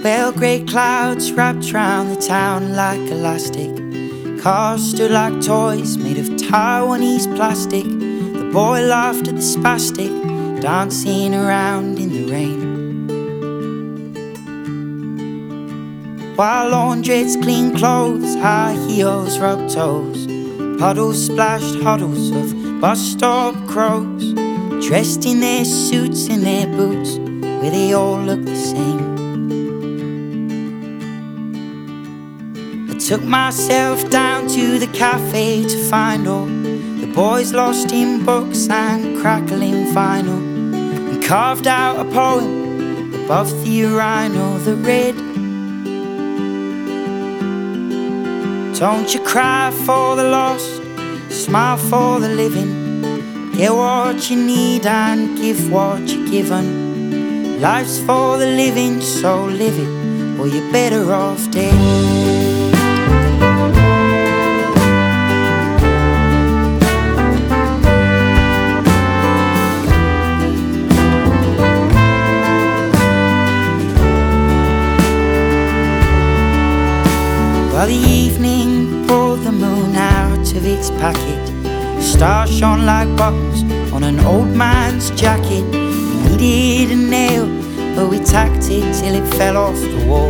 Well, grey clouds wrapped round the town like elastic. Cars stood like toys made of Taiwanese plastic. The boy laughed at the spastic, dancing around in the rain. While laundrettes clean clothes, high heels rub toes, puddles splashed huddles of bus stop crows, dressed in their suits and their boots, where they all look the same. I took myself down to the cafe to find all the boys lost in books and crackling vinyl, and carved out a poem above the urinal that read, don't you cry for the lost, smile for the living. Get what you need and give what you're given. Life's for the living, so live it, or you're better off dead. Well, the evening pulled the moon out of its packet. Stars shone like buttons on an old man's jacket. We needed a nail, but we tacked it till it fell off the wall.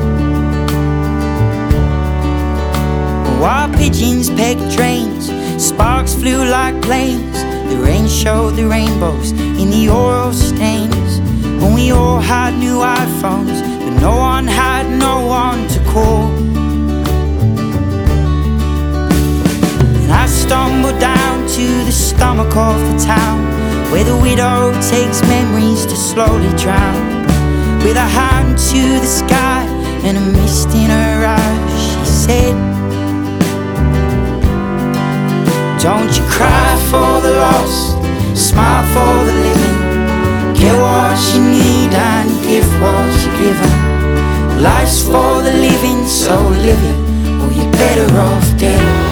While pigeons pegged trains, sparks flew like planes. The rain showed the rainbows in the oil stains. When we all had new iPhones, but no one had no one to call. I stumbled down to the stomach of the town, where the widow takes memories to slowly drown. With a hand to the sky and a mist in her eyes, she said, don't you cry for the lost, smile for the living. Get what you need and give what you're given. Life's for the living, so live it, or you're better off dead.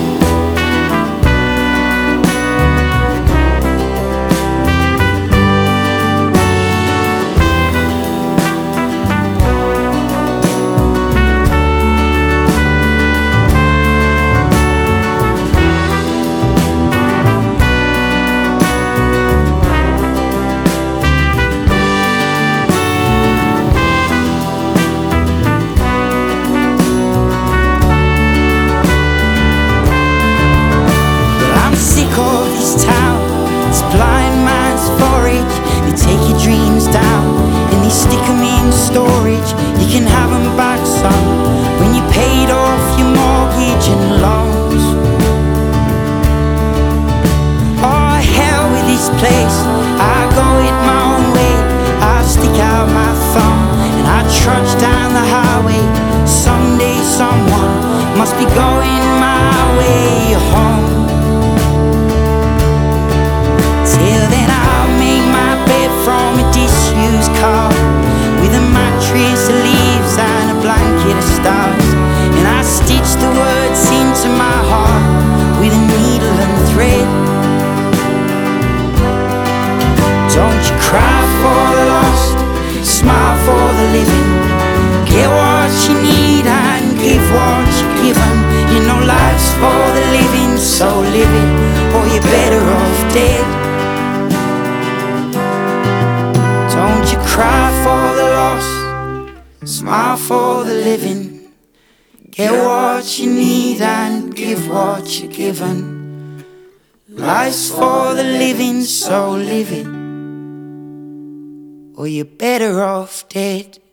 Blind man's forage. They take your dreams down and they stick them in storage. You can have them back, son, when you paid off your mortgage and loans. Oh, hell with this place, I go it my own way. I stick out my thumb and I trudge down the highway. Someday someone must be going my way home. Till then I'll make my bed from a disused car, with a mattress of leaves and a blanket of stars. And I stitch the words into my heart with a needle and thread. Don't you cry for the lost, smile for the living. Get what you need and give what you're given. You know life's for the living, so live it, or you're better off dead. Don't you cry for the lost, smile for the living. Get what you need and give what you're given. Life's for the living, so live it, or you're better off dead.